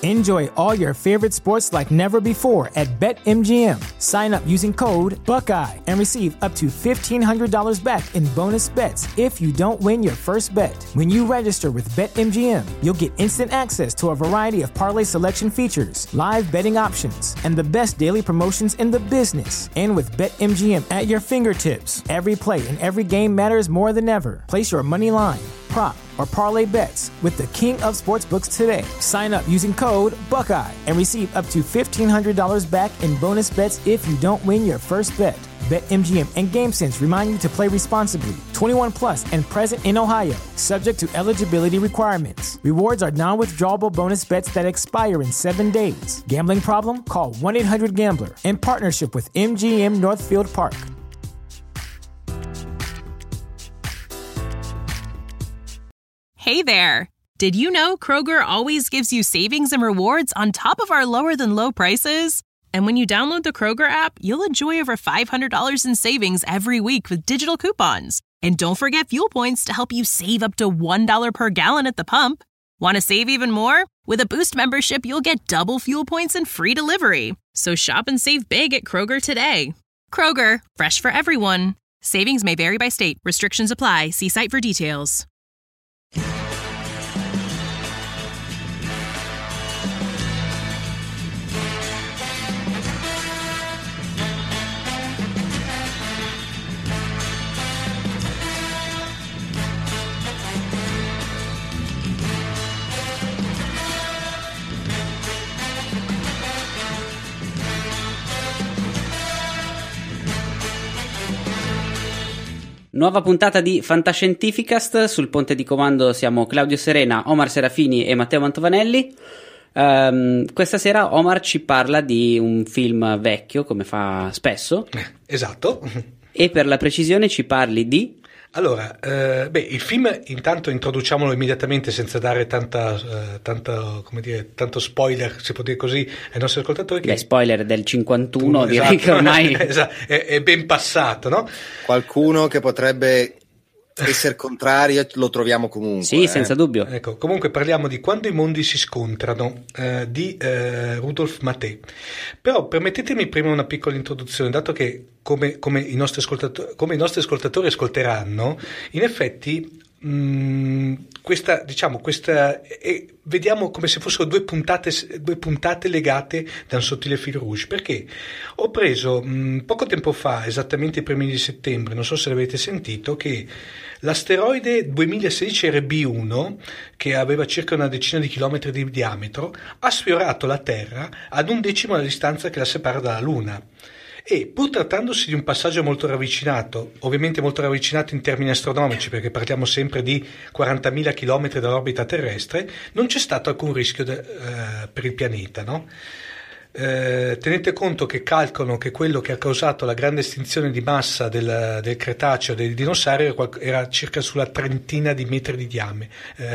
Enjoy all your favorite sports like never before at BetMGM. Sign up using code Buckeye and receive up to $1,500 back in bonus bets if you don't win your first bet. When you register with BetMGM, you'll get instant access to a variety of parlay selection features, live betting options, and the best daily promotions in the business. And with BetMGM at your fingertips, every play and every game matters more than ever. Place your money line, prop, or parlay bets with the king of sportsbooks today. Sign up using code Buckeye and receive up to $1,500 back in bonus bets if you don't win your first bet. BetMGM and GameSense remind you to play responsibly. 21 plus and present in Ohio, subject to eligibility requirements. Rewards are non-withdrawable bonus bets that expire in 7 days. Gambling problem? Call 1-800-GAMBLER. In partnership with MGM Northfield Park. Hey there! Did you know Kroger always gives you savings and rewards on top of our lower-than-low prices? And when you download the Kroger app, you'll enjoy over $500 in savings every week with digital coupons. And don't forget fuel points to help you save up to $1 per gallon at the pump. Want to save even more? With a Boost membership, you'll get double fuel points and free delivery. So shop and save big at Kroger today. Kroger, fresh for everyone. Savings may vary by state. Restrictions apply. See site for details. Nuova puntata di Fantascientificast. Sul ponte di comando siamo Claudio Serena, Omar Serafini e Matteo Mantovanelli. Questa sera Omar ci parla di un film vecchio, come fa spesso. Esatto. E per la precisione ci parli di... Allora, il film intanto introduciamolo immediatamente senza dare tanto spoiler, si può dire così, ai nostri ascoltatori. Che spoiler del 51, direi che ormai è ben passato, no? Qualcuno che potrebbe essere contrario lo troviamo comunque. Sì, senza dubbio. Ecco, comunque parliamo di Quando i mondi si scontrano, di Rudolf Maté. Però permettetemi prima una piccola introduzione, dato che come i nostri ascoltatori ascolteranno, in effetti vediamo come se fossero due puntate legate da un sottile fil rouge, perché ho preso poco tempo fa, esattamente i primi di settembre, non so se l'avete sentito, che l'asteroide 2016 RB1, che aveva circa una decina di chilometri di diametro, ha sfiorato la Terra ad 1/10 la distanza che la separa dalla Luna. E pur trattandosi di un passaggio molto ravvicinato, ovviamente molto ravvicinato in termini astronomici, perché parliamo sempre di 40.000 km dall'orbita terrestre, non c'è stato alcun rischio per il pianeta, no? Tenete conto che calcolano che quello che ha causato la grande estinzione di massa del Cretaceo dei dinosauri era circa sulla trentina di metri di diametro,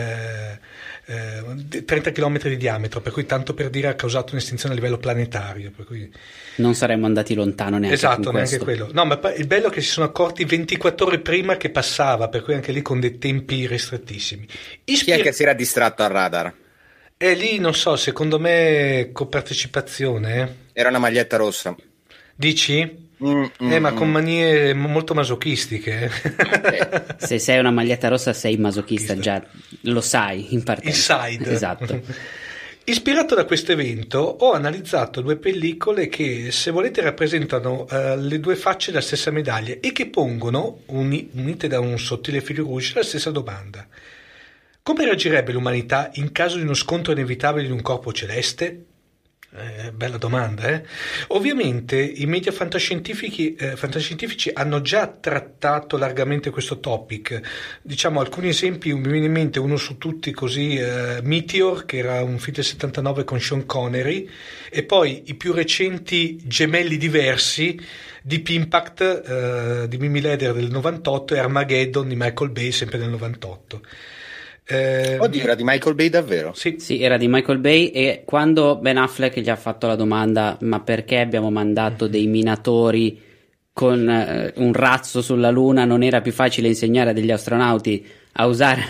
30 km di diametro, per cui tanto per dire ha causato un'estinzione a livello planetario, per cui non saremmo andati lontano neanche. Esatto, neanche quello. No, ma il bello è che si sono accorti 24 ore prima che passava, per cui anche lì con dei tempi ristrettissimi. Chi è che si era distratto al radar? Lì non so, secondo me copartecipazione. Era una maglietta rossa. Dici? Ma con manie molto masochistiche. Se sei una maglietta rossa sei masochista, già lo sai in partenza. Inside. Esatto. Ispirato da questo evento ho analizzato 2 pellicole che, se volete, rappresentano le 2 facce della stessa medaglia e che pongono, unite da un sottile filo rouge, la stessa domanda: come reagirebbe l'umanità in caso di uno scontro inevitabile di un corpo celeste? Bella domanda, eh? Ovviamente i media fantascientifici hanno già trattato largamente questo topic. Diciamo alcuni esempi, mi viene in mente uno su tutti così, Meteor, che era un film del 79 con Sean Connery, e poi i più recenti Gemelli diversi, Deep Impact di Mimi Leder del 98 e Armageddon di Michael Bay sempre del 98. Oddio, era di Michael Bay davvero? Sì, era di Michael Bay. E quando Ben Affleck gli ha fatto la domanda: ma perché abbiamo mandato dei minatori con un razzo sulla Luna, non era più facile insegnare a degli astronauti a usare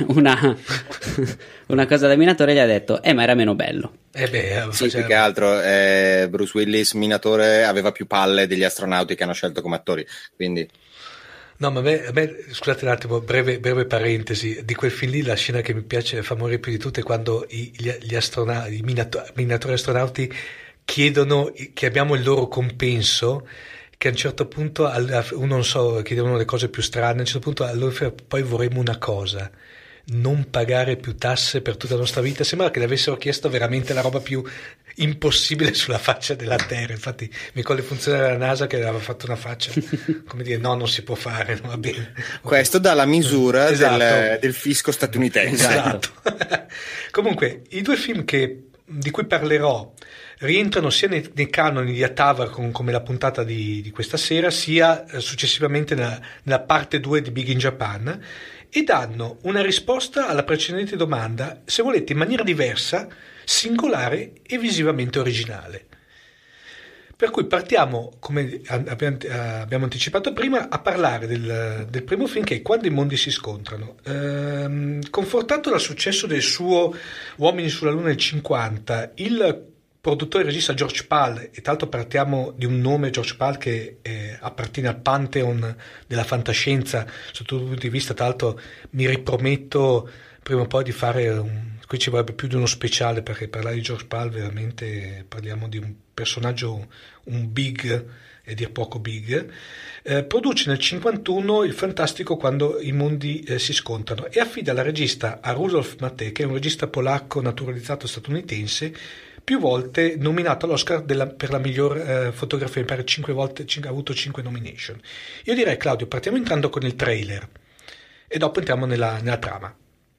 una cosa da minatore, gli ha detto ma era meno bello. Sì, più che altro Bruce Willis minatore aveva più palle degli astronauti che hanno scelto come attori, quindi... No, ma a me, scusate un attimo, breve parentesi, di quel film lì la scena che mi piace, fa morire più di tutte, è quando i minatori astronauti chiedono che abbiamo il loro compenso, che a un certo punto, non so, chiedono le cose più strane, a un certo punto allora, poi vorremmo una cosa: non pagare più tasse per tutta la nostra vita. Sembra che le avessero chiesto veramente la roba più impossibile sulla faccia della Terra. Infatti mi ricordo il funzionario della NASA che aveva fatto una faccia come dire no, non si può fare, non va bene. Questo dà la misura del fisco statunitense. Esatto. Comunque i due film di cui parlerò rientrano sia nei canoni di Atavar come la puntata di questa sera, sia successivamente nella parte 2 di Big in Japan, e danno una risposta alla precedente domanda, se volete in maniera diversa, singolare e visivamente originale. Per cui partiamo, come abbiamo anticipato prima, a parlare del primo film, che è Quando i mondi si scontrano. Confortato dal successo del suo Uomini sulla Luna nel 50, il produttore e regista George Pal, e tra l'altro partiamo di un nome, George Pal, che appartiene al pantheon della fantascienza sotto tutti i punti di vista. Tra l'altro mi riprometto prima o poi di fare qui ci vorrebbe più di uno speciale, perché parlare di George Pal veramente parliamo di un personaggio, un big, e dir poco big. Produce nel 51 il fantastico Quando i mondi si scontrano, e affida la regista a Rudolf Maté, che è un regista polacco naturalizzato statunitense, più volte nominato all'Oscar per la miglior fotografia. Mi pare 5 volte, ha avuto 5 nomination. Io direi, Claudio, partiamo entrando con il trailer e dopo entriamo nella trama.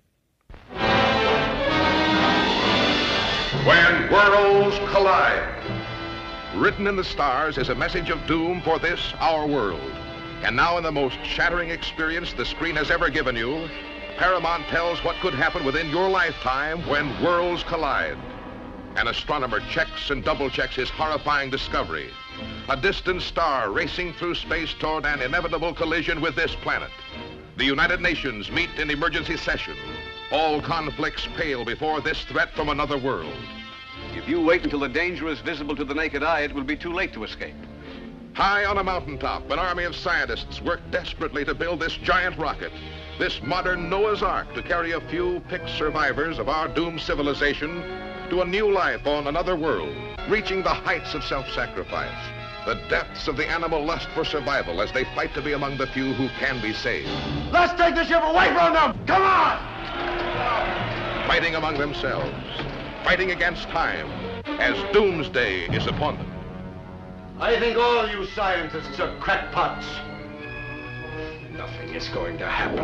When worlds collide. Written in the stars is a message of doom for this, our world. And now in the most shattering experience the screen has ever given you, Paramount tells what could happen within your lifetime when worlds collide. An astronomer checks and double-checks his horrifying discovery. A distant star racing through space toward an inevitable collision with this planet. The United Nations meet in emergency session. All conflicts pale before this threat from another world. If you wait until the danger is visible to the naked eye, it will be too late to escape. High on a mountaintop, an army of scientists work desperately to build this giant rocket, this modern Noah's Ark, to carry a few picked survivors of our doomed civilization to a new life on another world, reaching the heights of self-sacrifice, the depths of the animal lust for survival as they fight to be among the few who can be saved. Let's take the ship away from them! Come on! Fighting among themselves, fighting against time, as doomsday is upon them. I think all you scientists are crackpots. Nothing is going to happen.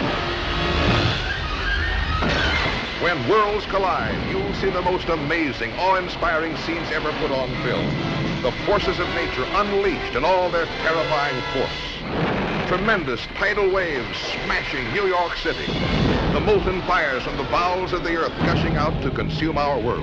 When worlds collide, you'll see the most amazing, awe-inspiring scenes ever put on film. The forces of nature unleashed in all their terrifying force. Tremendous tidal waves smashing New York City. The molten fires from the bowels of the earth gushing out to consume our world.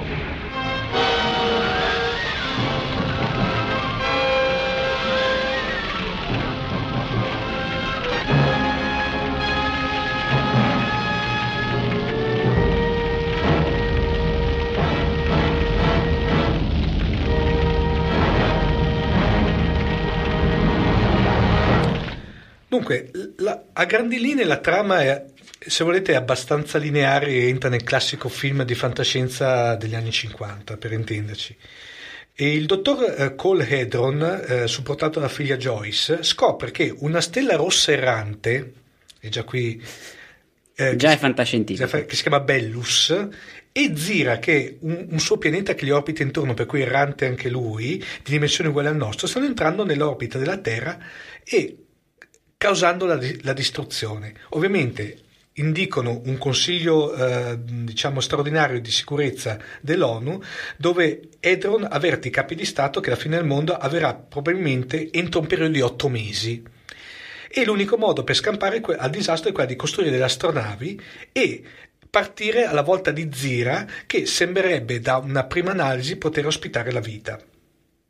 Dunque, a grandi linee la trama è, se volete, abbastanza lineare e entra nel classico film di fantascienza degli anni 50, per intenderci. E il dottor Cole Hedron, supportato dalla figlia Joyce, scopre che una stella rossa errante, e già qui già è fantascientifico, che si chiama Bellus, e Zira, che è un suo pianeta che gli orbita intorno, per cui errante anche lui, di dimensioni uguali al nostro, stanno entrando nell'orbita della Terra e causando la distruzione. Ovviamente indicano un consiglio straordinario di sicurezza dell'ONU, dove Hedron avverte i capi di Stato che la fine del mondo avverrà probabilmente entro un periodo di 8 mesi, e l'unico modo per scampare al disastro è quello di costruire delle astronavi e partire alla volta di Zira, che sembrerebbe da una prima analisi poter ospitare la vita.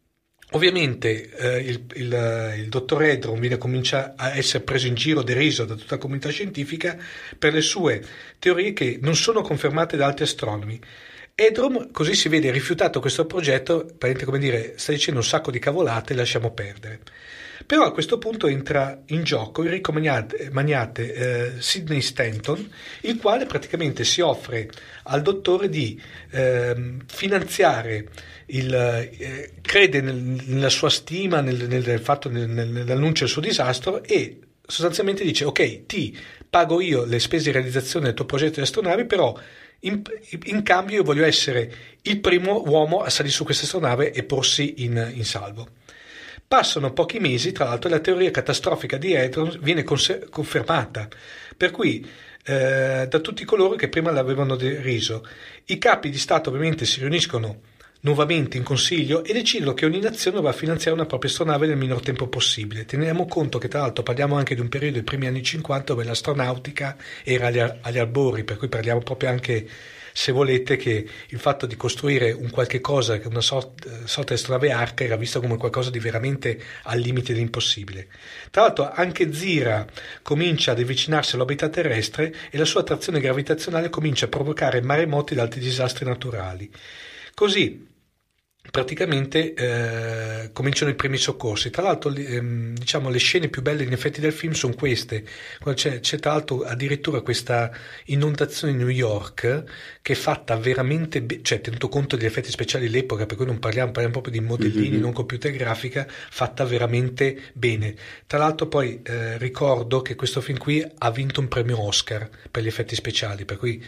Ovviamente il dottor Edron comincia a essere preso in giro, deriso da tutta la comunità scientifica per le sue teorie che non sono confermate da altri astronomi. Edron così si vede rifiutato questo progetto, come dire, sta dicendo un sacco di cavolate, lasciamo perdere. Però a questo punto entra in gioco il ricco magnate Sidney Stanton, il quale praticamente si offre al dottore di finanziare crede nella sua stima, nell'annuncio del suo disastro, e sostanzialmente dice: ok, ti pago io le spese di realizzazione del tuo progetto di astronavi, però in cambio io voglio essere il primo uomo a salire su questa astronave e porsi in salvo. Passano pochi mesi, tra l'altro, e la teoria catastrofica di Edron viene confermata, per cui da tutti coloro che prima l'avevano deriso. I capi di Stato ovviamente si riuniscono nuovamente in consiglio e decidono che ogni nazione va a finanziare una propria astronave nel minor tempo possibile. Teniamo conto che, tra l'altro, parliamo anche di un periodo dei primi anni 50 dove l'astronautica era agli albori, per cui parliamo proprio anche, se volete, che il fatto di costruire un qualche cosa, una sorta di astronave arca, era vista come qualcosa di veramente al limite dell'impossibile. Tra l'altro anche Zira comincia ad avvicinarsi all'orbita terrestre e la sua attrazione gravitazionale comincia a provocare maremoti ed altri disastri naturali. Così praticamente cominciano i primi soccorsi. Tra l'altro diciamo le scene più belle in effetti del film sono queste. C'è tra l'altro addirittura questa inondazione in New York che è fatta veramente cioè tenuto conto degli effetti speciali dell'epoca, per cui non parliamo proprio di modellini, non computer grafica, fatta veramente bene. Tra l'altro poi ricordo che questo film qui ha vinto un premio Oscar per gli effetti speciali, per cui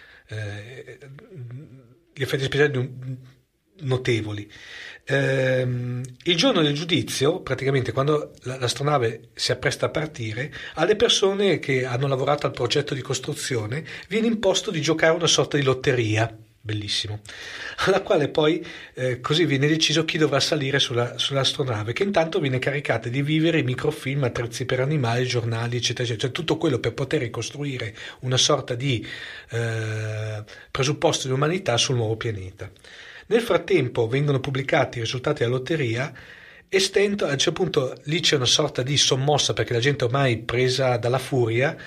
gli effetti speciali notevoli. Il giorno del giudizio, praticamente quando l'astronave si appresta a partire, alle persone che hanno lavorato al progetto di costruzione viene imposto di giocare una sorta di lotteria, bellissimo, alla quale poi così viene deciso chi dovrà salire sull'astronave, che intanto viene caricata di viveri, microfilm, attrezzi per animali, giornali, eccetera, eccetera, cioè tutto quello per poter ricostruire una sorta di presupposto di umanità sul nuovo pianeta. Nel frattempo vengono pubblicati i risultati della lotteria e Stanton, a un certo punto lì c'è una sorta di sommossa, perché la gente ormai presa dalla furia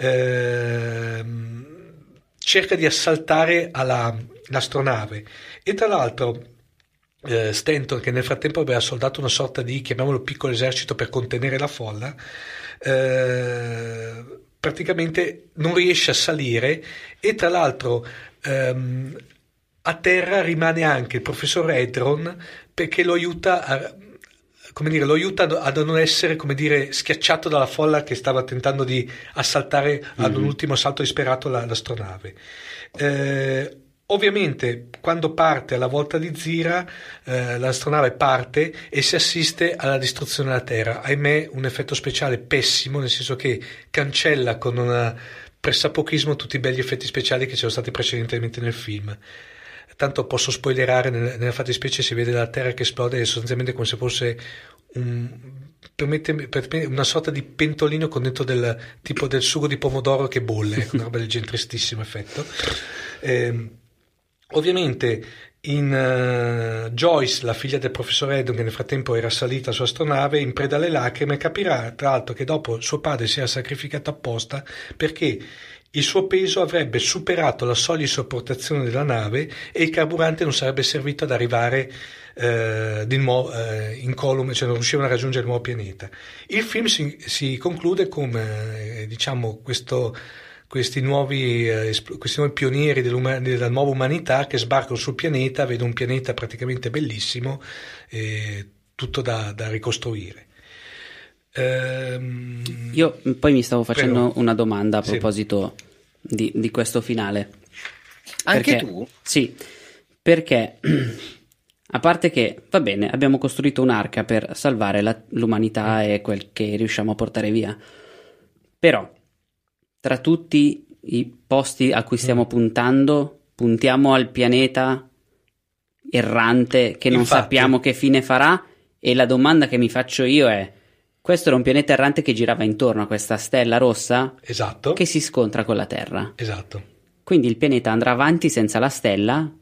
cerca di assaltare l'astronave, e tra l'altro Stanton, che nel frattempo aveva soldato una sorta di, chiamiamolo, piccolo esercito per contenere la folla, praticamente non riesce a salire, e tra l'altro a terra rimane anche il professor Edron, perché lo aiuta a non essere, schiacciato dalla folla che stava tentando di assaltare ad un ultimo assalto disperato l'astronave. Ovviamente quando parte alla volta di Zira, l'astronave parte e si assiste alla distruzione della Terra. Ahimè, un effetto speciale pessimo, nel senso che cancella con un pressapochismo tutti i begli effetti speciali che c'erano stati precedentemente nel film. Tanto posso spoilerare, nella fattispecie si vede la Terra che esplode, sostanzialmente come se fosse una sorta di pentolino con dentro del tipo del sugo di pomodoro che bolle, una roba del genere, tristissimo effetto. Ovviamente Joyce, la figlia del professor Edron, che nel frattempo era salita su astronave, in preda alle lacrime, capirà tra l'altro che dopo suo padre si era sacrificato apposta perché il suo peso avrebbe superato la soglia di sopportazione della nave e il carburante non sarebbe servito ad arrivare di nuovo incolume, cioè non riuscivano a raggiungere il nuovo pianeta. Il film si conclude con questi nuovi pionieri della nuova umanità che sbarcano sul pianeta, vedono un pianeta praticamente bellissimo, tutto da ricostruire. Io poi mi stavo facendo una domanda a proposito di questo finale. Anche tu? Sì, perché a parte che va bene, abbiamo costruito un'arca per salvare l'umanità e quel che riusciamo a portare via, però tra tutti i posti a cui stiamo puntiamo al pianeta errante che non sappiamo che fine farà, e la domanda che mi faccio io è: questo era un pianeta errante che girava intorno a questa stella rossa, esatto, che si scontra con la Terra. Esatto. Quindi il pianeta andrà avanti senza la stella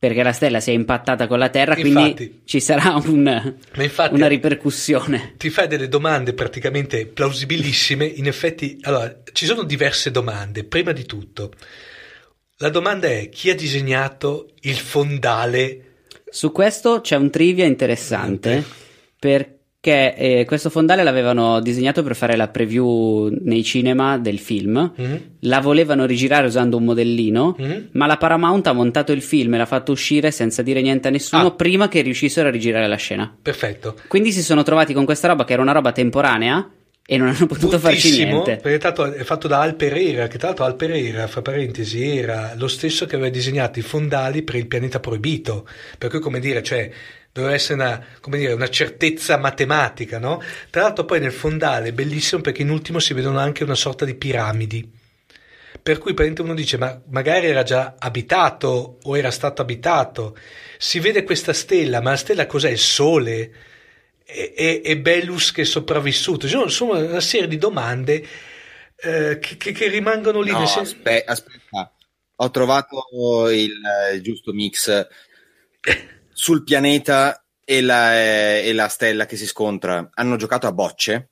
perché la stella si è impattata con la Terra, Infatti. quindi ci sarà una ripercussione. Ti fai delle domande praticamente plausibilissime. In effetti, allora, ci sono diverse domande. Prima di tutto, la domanda è: chi ha disegnato il fondale? Su questo c'è un trivia interessante, perché questo fondale l'avevano disegnato per fare la preview nei cinema del film. La volevano rigirare usando un modellino, ma la Paramount ha montato il film e l'ha fatto uscire senza dire niente a nessuno prima che riuscissero a rigirare la scena. Perfetto. Quindi si sono trovati con questa roba che era una roba temporanea e non hanno potuto farci niente. Perché tanto è fatto da Al Pereira, che tra l'altro Al Pereira, fra parentesi, era lo stesso che aveva disegnato i fondali per il pianeta proibito, per cui, come dire, cioè doveva essere una certezza matematica, no? Tra l'altro poi nel fondale è bellissimo perché in ultimo si vedono anche una sorta di piramidi, per cui uno dice ma magari era già abitato o era stato abitato. Si vede questa stella, ma la stella cos'è? Il Sole? E Belus che è sopravvissuto? Sono una serie di domande che rimangono lì. No, aspetta, ho trovato il giusto mix sul pianeta e la stella che si scontra. Hanno giocato a bocce.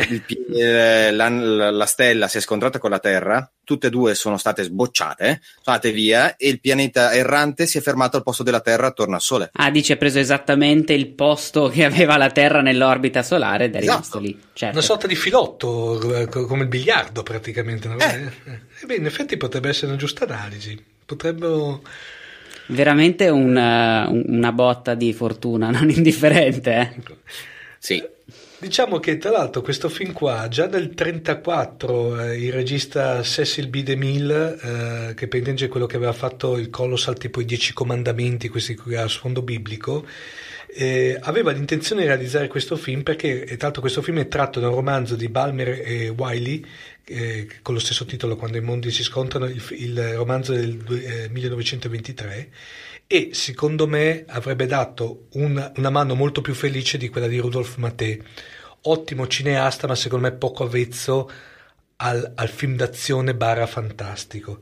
La stella si è scontrata con la Terra, tutte e due sono state sbocciate, sono andate via, e il pianeta errante si è fermato al posto della Terra attorno al Sole. Dice ha preso esattamente il posto che aveva la Terra nell'orbita solare ed è rimasto lì. Certo. Una sorta di filotto, come il biliardo praticamente. Beh, in effetti potrebbe essere una giusta analisi. Potrebbero... Veramente una botta di fortuna non indifferente. Sì. Diciamo che tra l'altro questo film qua, già nel 1934, il regista Cecil B. DeMille, che per intenderci è quello che aveva fatto il Colossal, tipo i 10 comandamenti, questi qui a sfondo biblico, aveva l'intenzione di realizzare questo film perché, tra l'altro, questo film è tratto da un romanzo di Balmer e Wiley, con lo stesso titolo, Quando i mondi si scontrano, il romanzo del 1923, e secondo me avrebbe dato una mano molto più felice di quella di Rudolf Maté, ottimo cineasta ma secondo me poco avvezzo al film d'azione / fantastico.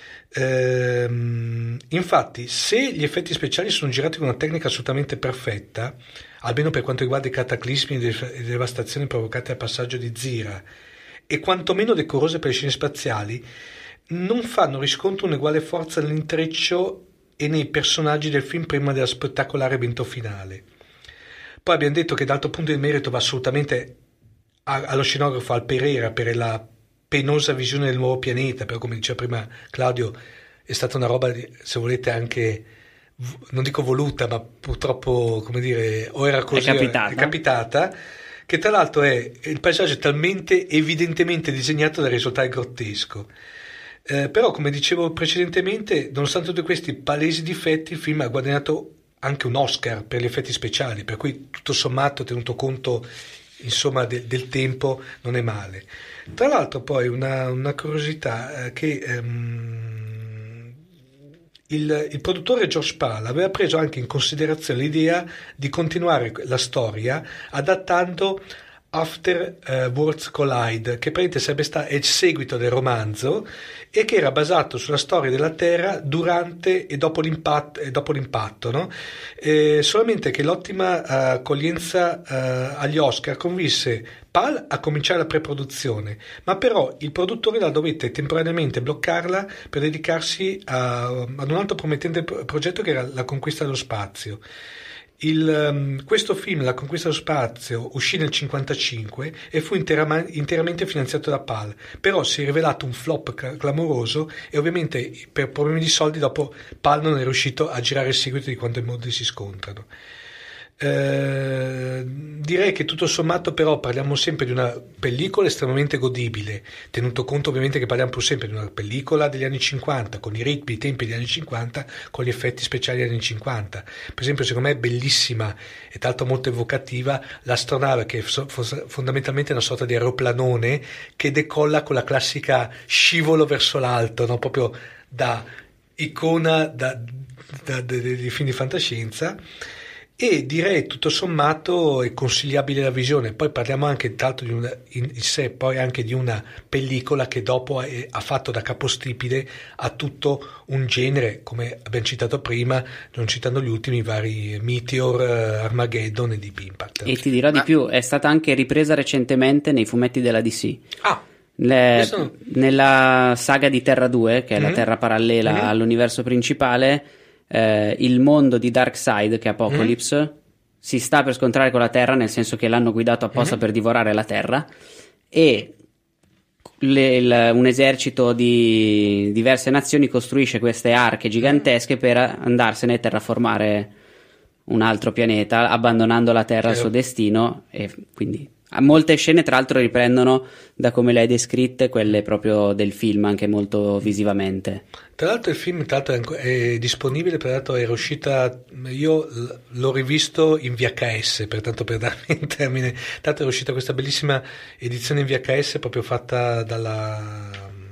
Infatti, se gli effetti speciali sono girati con una tecnica assolutamente perfetta, almeno per quanto riguarda i cataclismi e le devastazioni provocate al passaggio di Zira, e quantomeno decorose per le scene spaziali, non fanno riscontro un'uguale forza nell'intreccio e nei personaggi del film prima della spettacolare evento finale. Poi abbiamo detto che d'altro punto di merito va assolutamente allo scenografo Al Pereira per la penosa visione del nuovo pianeta, però come diceva prima Claudio è stata una roba, se volete, anche, non dico voluta, ma purtroppo, come dire, o era così, è capitata, che tra l'altro il paesaggio è talmente evidentemente disegnato da risultare grottesco. Però, come dicevo precedentemente, nonostante tutti questi palesi difetti, il film ha guadagnato anche un Oscar per gli effetti speciali, per cui tutto sommato, tenuto conto insomma del tempo, non è male. Tra l'altro poi una curiosità, che il produttore George Pal aveva preso anche in considerazione l'idea di continuare la storia adattando After Worlds Collide, che praticamente è il seguito del romanzo e che era basato sulla storia della Terra durante e dopo l'impatto, no? Solamente che l'ottima accoglienza agli Oscar convinse Pal a cominciare la preproduzione, ma però il produttore la dovette temporaneamente bloccarla per dedicarsi ad un altro promettente progetto che era La conquista dello spazio. Questo film, La conquista dello spazio, uscì nel 1955 e fu interamente finanziato da Pal, però si è rivelato un flop clamoroso e ovviamente per problemi di soldi dopo Pal non è riuscito a girare il seguito di Quando i mondi si scontrano. Direi che tutto sommato però parliamo sempre di una pellicola estremamente godibile, tenuto conto ovviamente che parliamo pur sempre di una pellicola degli anni 50, con i ritmi, i tempi degli anni 50, con gli effetti speciali degli anni 50. Per esempio, secondo me è bellissima e tanto molto evocativa l'astronave, che è fondamentalmente una sorta di aeroplanone che decolla con la classica scivolo verso l'alto, no? Proprio da icona di film di fantascienza. e direi tutto sommato è consigliabile la visione. Poi parliamo anche tanto di in sé poi anche di una pellicola che dopo ha fatto da capostipite a tutto un genere, come abbiamo citato prima, non citando gli ultimi vari Meteor, Armageddon e Deep Impact. E ti dirò di più, è stata anche ripresa recentemente nei fumetti della DC. Nella saga di Terra 2, che è la Terra parallela all'universo principale, il mondo di Darkseid, che è Apocalypse, si sta per scontrare con la Terra, nel senso che l'hanno guidato apposta per divorare la Terra, e un esercito di diverse nazioni costruisce queste arche gigantesche per andarsene e terraformare un altro pianeta, abbandonando la Terra al suo destino. E quindi molte scene tra l'altro riprendono da come le hai descritte quelle proprio del film, anche molto visivamente. Tra l'altro il film è disponibile, peraltro era uscita, io l'ho rivisto in VHS, pertanto per darmi un termine, tanto era uscita questa bellissima edizione in VHS proprio fatta dalla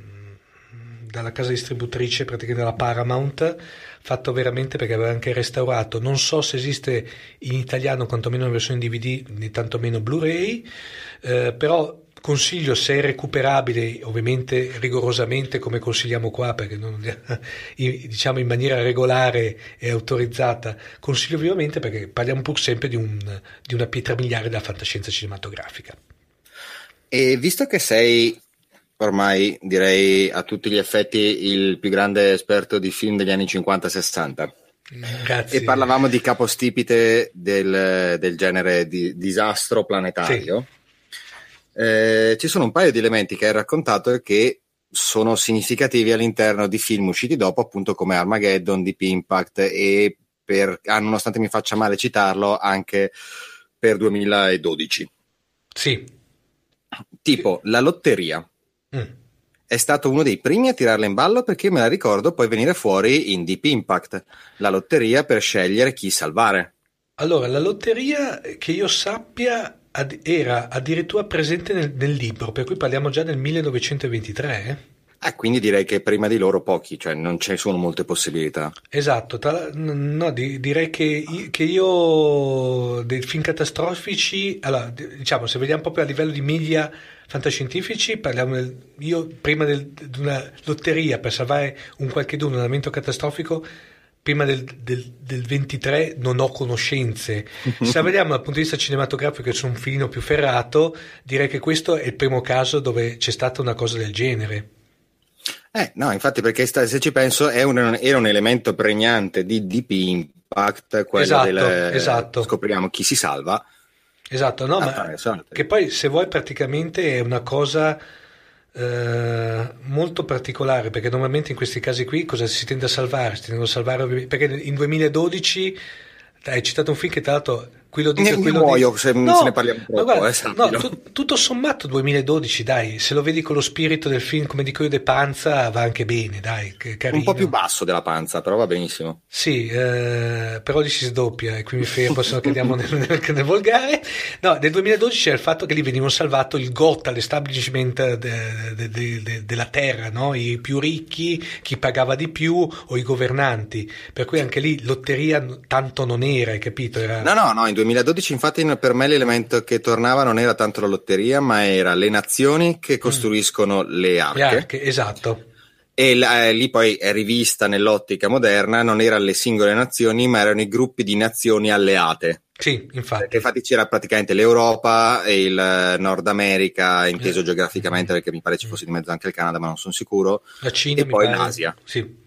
casa distributrice, praticamente dalla Paramount, fatto veramente, perché aveva anche restaurato, non so se esiste in italiano, quantomeno in versione DVD, né tantomeno Blu-ray, però consiglio, se è recuperabile, ovviamente rigorosamente come consigliamo qua, perché non, diciamo in maniera regolare e autorizzata, consiglio vivamente, perché parliamo pur sempre di una pietra miliare della fantascienza cinematografica. E visto che sei ormai, direi a tutti gli effetti, il più grande esperto di film degli anni 50-60, grazie, e parlavamo di capostipite del genere di disastro planetario, ci sono un paio di elementi che hai raccontato che sono significativi all'interno di film usciti dopo, appunto come Armageddon, Deep Impact e nonostante mi faccia male citarlo, anche per 2012. Sì. Tipo la lotteria. È stato uno dei primi a tirarla in ballo, perché me la ricordo poi venire fuori in Deep Impact, la lotteria per scegliere chi salvare. Allora, la lotteria, che io sappia, era addirittura presente nel libro, per cui parliamo già del 1923. Quindi direi che prima di loro pochi, cioè non ci sono molte possibilità. Esatto, direi che io dei film catastrofici, allora, diciamo, se vediamo proprio a livello di media fantascientifici, parliamo io prima di una lotteria per salvare un qualcheduno, un evento catastrofico, prima del 23 non ho conoscenze. Se la vediamo dal punto di vista cinematografico, che sono un filino più ferrato, direi che questo è il primo caso dove c'è stata una cosa del genere. No, infatti, perché se ci penso era un elemento pregnante di Deep Impact, quello esatto. Scopriamo chi si salva. Esatto, no, ma che poi, se vuoi, praticamente è una cosa molto particolare, perché normalmente in questi casi qui cosa si tende a salvare? Si tendono a salvare, perché in 2012 hai citato un film che tra l'altro qui lo dico, se ne parliamo troppo, tutto sommato 2012, dai, se lo vedi con lo spirito del film, come dico io, De Panza, va anche bene, dai, carino. Un po' più basso della Panza, però va benissimo. Sì, però lì si sdoppia e qui mi fermo, se no cadiamo nel volgare. No, nel 2012 c'era il fatto che lì venivano salvato il GOT, l'establishment della terra, no? I più ricchi, chi pagava di più, o i governanti, per cui anche lì lotteria tanto non era, hai capito? No, in 2012 infatti per me l'elemento che tornava non era tanto la lotteria, ma era le nazioni che costruiscono le arche. Le arche, esatto. E lì poi è rivista nell'ottica moderna, non erano le singole nazioni, ma erano i gruppi di nazioni alleate. Sì, infatti. Perché infatti c'era praticamente l'Europa e il Nord America, inteso geograficamente, perché mi pare ci fosse di mezzo anche il Canada, ma non sono sicuro. La Cina, e poi l'Asia. Sì.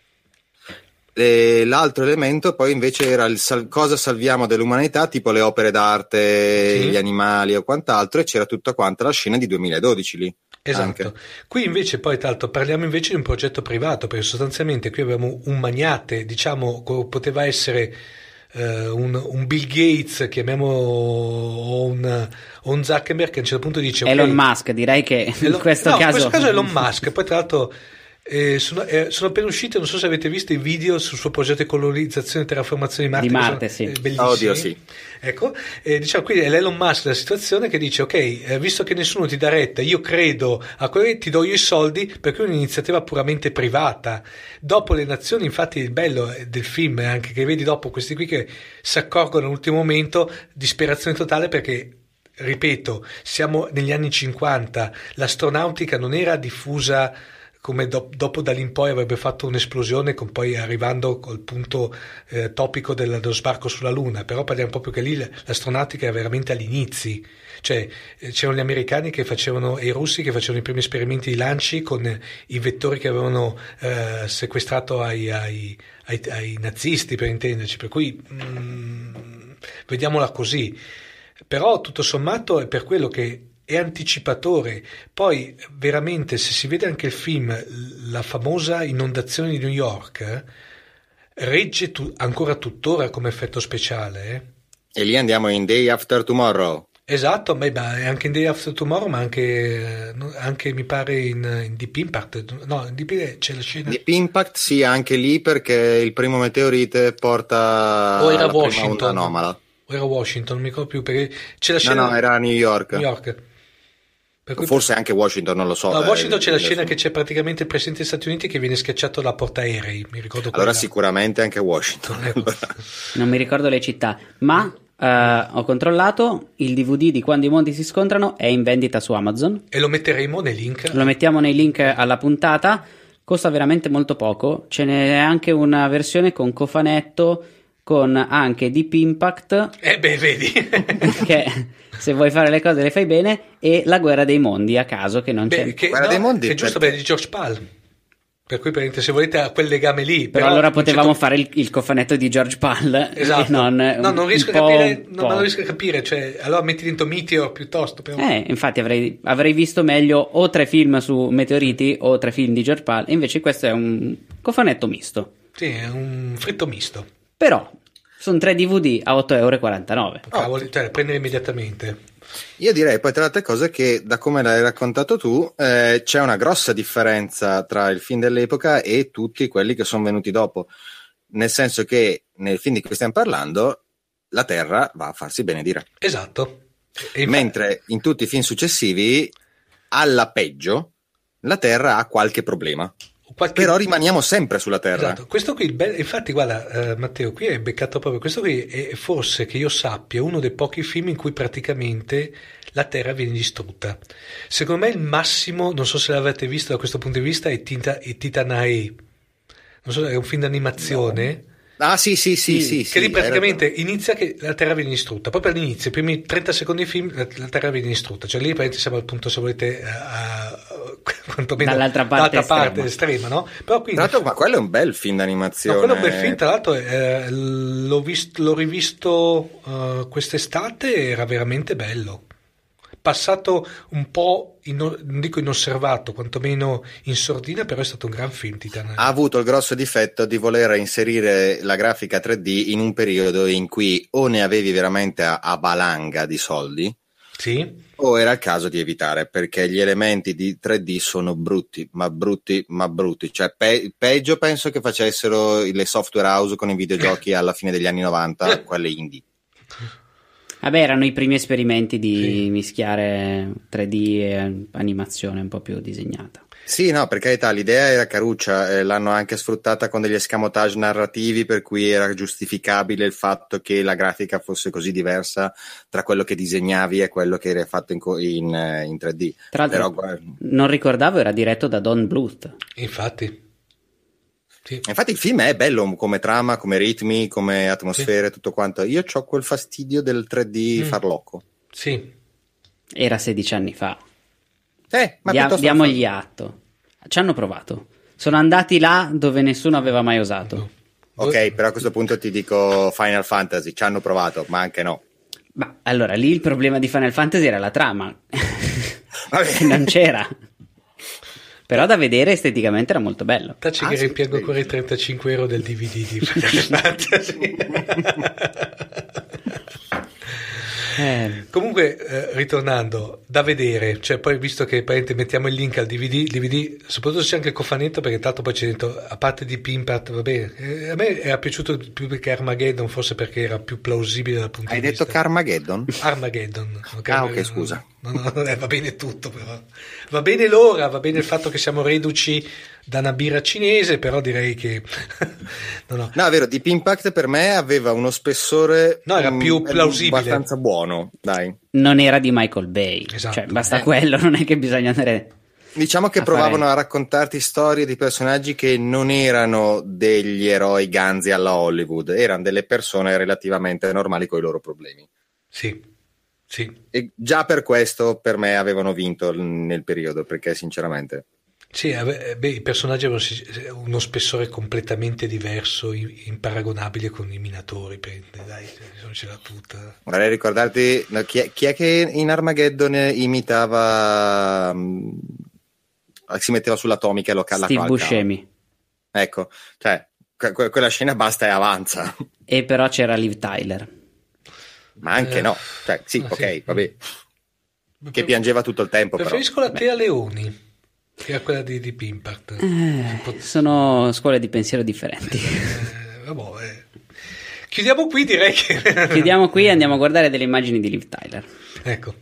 L'altro elemento poi invece era cosa salviamo dell'umanità, tipo le opere d'arte, gli animali o quant'altro, e c'era tutta quanta la scena di 2012 lì. Esatto. Anche. Qui invece poi tra l'altro parliamo invece di un progetto privato, perché sostanzialmente qui abbiamo un magnate, diciamo, poteva essere un Bill Gates, chiamiamolo, o un Zuckerberg, che a un certo punto dice Elon Musk, direi che in questo caso è Elon Musk. Poi tra l'altro Sono appena usciti, non so se avete visto i video sul suo progetto di colonizzazione e terraformazione di Marte, sì. Bellissimi. Oddio, sì. Ecco, diciamo qui è l'Elon Musk la situazione che dice ok, visto che nessuno ti dà retta, io credo a quello, ti do io i soldi, perché è un'iniziativa puramente privata. Dopo le nazioni, infatti il bello del film è anche che vedi dopo questi qui che si accorgono all'ultimo momento, disperazione totale, perché ripeto, siamo negli anni 50, l'astronautica non era diffusa come dopo da lì in poi avrebbe fatto un'esplosione, con poi arrivando col punto topico dello sbarco sulla Luna. Però parliamo proprio che lì l'astronautica era veramente agli inizi, cioè c'erano gli americani che facevano e i russi che facevano i primi esperimenti di lanci con i vettori che avevano sequestrato ai nazisti, per intenderci, per cui vediamola così. Però tutto sommato è per quello che è anticipatore. Poi veramente, se si vede anche il film, la famosa inondazione di New York regge ancora tuttora come effetto speciale. E lì andiamo in Day After Tomorrow. Esatto, ma anche in Day After Tomorrow, ma anche mi pare in Deep Impact. No, in Deep c'è la scena. Deep Impact, sì, anche lì, perché il primo meteorite porta o era la Washington, prima onda anomala. O era Washington, non mi ricordo più, perché c'è la scena. No, era New York. New York. Forse anche Washington, non lo so. No, a Washington c'è la scena che c'è praticamente il presidente degli Stati Uniti che viene schiacciato da portaerei, mi ricordo. Allora sicuramente anche Washington. Ecco. Non mi ricordo le città, ma ho controllato, il DVD di Quando i mondi si scontrano è in vendita su Amazon. E lo metteremo nei link. Lo mettiamo nei link alla puntata, costa veramente molto poco, ce n'è anche una versione con cofanetto, con anche Deep Impact. Vedi. Che se vuoi fare le cose le fai bene, e La guerra dei mondi, a caso, che non c'è. Guerra dei mondi, che è giusto di George Pal. Per cui se volete a quel legame lì. Però allora potevamo fare il cofanetto di George Pal. Esatto. Non riesco a capire. Non riesco a capire. Cioè, allora metti dentro Meteor piuttosto. Però. Infatti avrei visto meglio o 3 film su meteoriti o 3 film di George Pal. Invece questo è un cofanetto misto. Sì, è un fritto misto. Però sono 3 DVD a €8,49. Cavoli, cioè prendere immediatamente. Io direi poi, tra le altre cose, che da come l'hai raccontato tu c'è una grossa differenza tra il film dell'epoca e tutti quelli che sono venuti dopo, nel senso che nel film di cui stiamo parlando la Terra va a farsi benedire. Esatto. Mentre in tutti i film successivi, alla peggio, la Terra ha qualche problema. Però rimaniamo sempre sulla Terra. Esatto. Questo qui, infatti, guarda, Matteo, qui è beccato proprio. Questo qui è, forse che io sappia, uno dei pochi film in cui praticamente la Terra viene distrutta. Secondo me il massimo, non so se l'avete visto da questo punto di vista, è Titanae. Non so, è un film d'animazione. No. Ah, sì. Che lì praticamente inizia che la Terra viene distrutta. Proprio all'inizio, i primi 30 secondi di film, la Terra viene distrutta. Cioè lì praticamente siamo al punto, se volete, quantomeno dall'altra parte estrema, no? Però quindi, tra l'altro, ma quello è un bel film d'animazione. No, quello è un bel film, tra l'altro l'ho rivisto quest'estate, era veramente bello. Passato un po', non dico inosservato, quantomeno in sordina, però è stato un gran film. Titanic ha avuto il grosso difetto di voler inserire la grafica 3D in un periodo in cui o ne avevi veramente a valanga di soldi, sì, o era il caso di evitare, perché gli elementi di 3D sono brutti. Cioè peggio penso che facessero le software house con i videogiochi alla fine degli anni 90, quelle indie. Vabbè, erano i primi esperimenti di mischiare 3D e animazione un po' più disegnata. Sì, no, per carità, l'idea era caruccia, l'hanno anche sfruttata con degli escamotage narrativi, per cui era giustificabile il fatto che la grafica fosse così diversa tra quello che disegnavi e quello che era fatto in 3D. Tra l'altro, non ricordavo, era diretto da Don Bluth. Infatti. Sì. Infatti il film è bello come trama, come ritmi, come atmosfere, tutto quanto. Io ho quel fastidio del 3D farlocco. Sì. Era 16 anni fa. Ma diamogli atto. Ci hanno provato. Sono andati là dove nessuno aveva mai osato. Ok, però a questo punto ti dico Final Fantasy, ci hanno provato, ma anche no. Ma allora lì il problema di Final Fantasy era la trama. Che non c'era. Però da vedere esteticamente era molto bello. Tacci che rimpiango ancora i €35 del DVD di Final Fantasy. Comunque, ritornando, da vedere, cioè poi visto che mettiamo il link al DVD, soprattutto c'è anche il cofanetto, perché tanto poi c'è dentro, a parte di Pimpat, va bene, a me era piaciuto più che Armageddon, forse perché era più plausibile dal punto di vista. Hai detto Carmageddon? Armageddon. Ok, scusa. No, va bene tutto, però. Va bene l'ora, va bene il fatto che siamo reduci da una birra cinese, però direi che no, è vero, Deep Impact per me aveva uno spessore, no, era più plausibile, abbastanza buono, dai. Non era di Michael Bay, esatto. Cioè basta quello, non è che bisogna andare, diciamo che provavano a raccontarti storie di personaggi che non erano degli eroi ganzi alla Hollywood, erano delle persone relativamente normali con i loro problemi. Sì. E già per questo per me avevano vinto nel periodo, perché sinceramente i personaggi avevano uno spessore completamente diverso, imparagonabile con i Minatori, dai, non c'era tutta. Vorrei ricordarti chi è che in Armageddon imitava, si metteva sull'atomica e lo Steve Buscemi. Ecco, cioè quella scena basta e avanza. E però c'era Liv Tyler. Ma anche no, cioè sì, ok, sì. Vabbè, che piangeva tutto il tempo. Preferisco però. la Tea Leoni che è quella di Impact. Sono scuole di pensiero differenti. Chiudiamo qui, direi che chiudiamo qui e andiamo a guardare delle immagini di Liv Tyler. Ecco.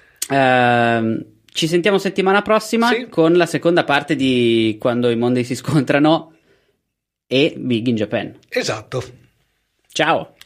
Ci sentiamo settimana prossima, sì, con la seconda parte di Quando i mondi si scontrano e Big in Japan. Esatto. Ciao.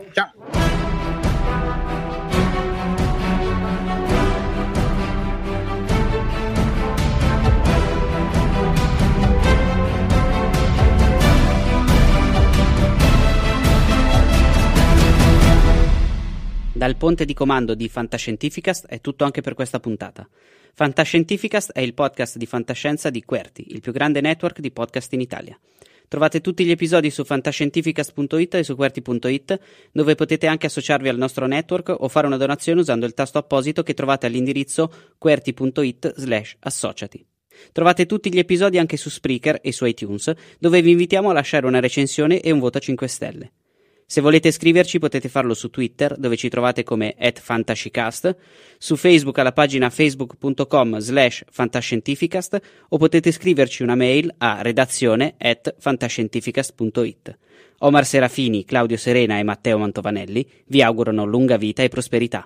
Dal ponte di comando di Fantascientificast è tutto anche per questa puntata. Fantascientificast è il podcast di fantascienza di QWERTY, il più grande network di podcast in Italia. Trovate tutti gli episodi su fantascientificast.it e su QWERTY.it, dove potete anche associarvi al nostro network o fare una donazione usando il tasto apposito che trovate all'indirizzo QWERTY.it/associati. Trovate tutti gli episodi anche su Spreaker e su iTunes, dove vi invitiamo a lasciare una recensione e un voto a 5 stelle. Se volete scriverci potete farlo su Twitter, dove ci trovate come @fantascicast, su Facebook alla pagina facebook.com/fantascientificast, o potete scriverci una mail a redazione@fantascientificast.it. Omar Serafini, Claudio Serena e Matteo Mantovanelli vi augurano lunga vita e prosperità.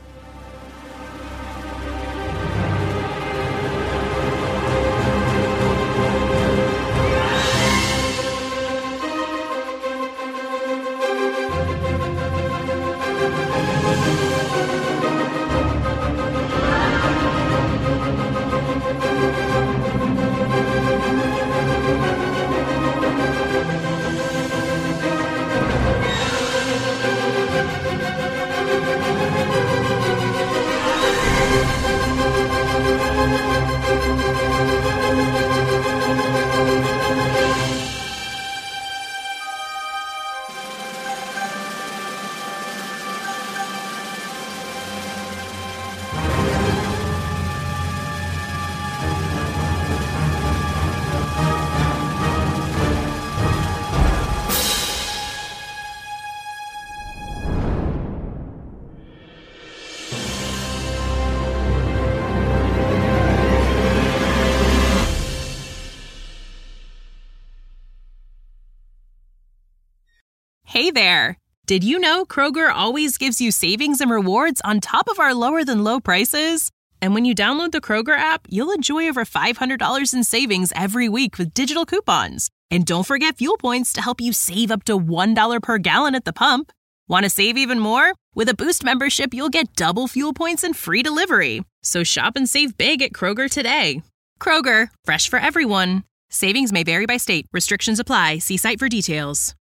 Hey there! Did you know Kroger always gives you savings and rewards on top of our lower-than-low prices? And when you download the Kroger app, you'll enjoy over $500 in savings every week with digital coupons. And don't forget fuel points to help you save up to $1 per gallon at the pump. Want to save even more? With a Boost membership, you'll get double fuel points and free delivery. So shop and save big at Kroger today. Kroger, fresh for everyone. Savings may vary by state. Restrictions apply. See site for details.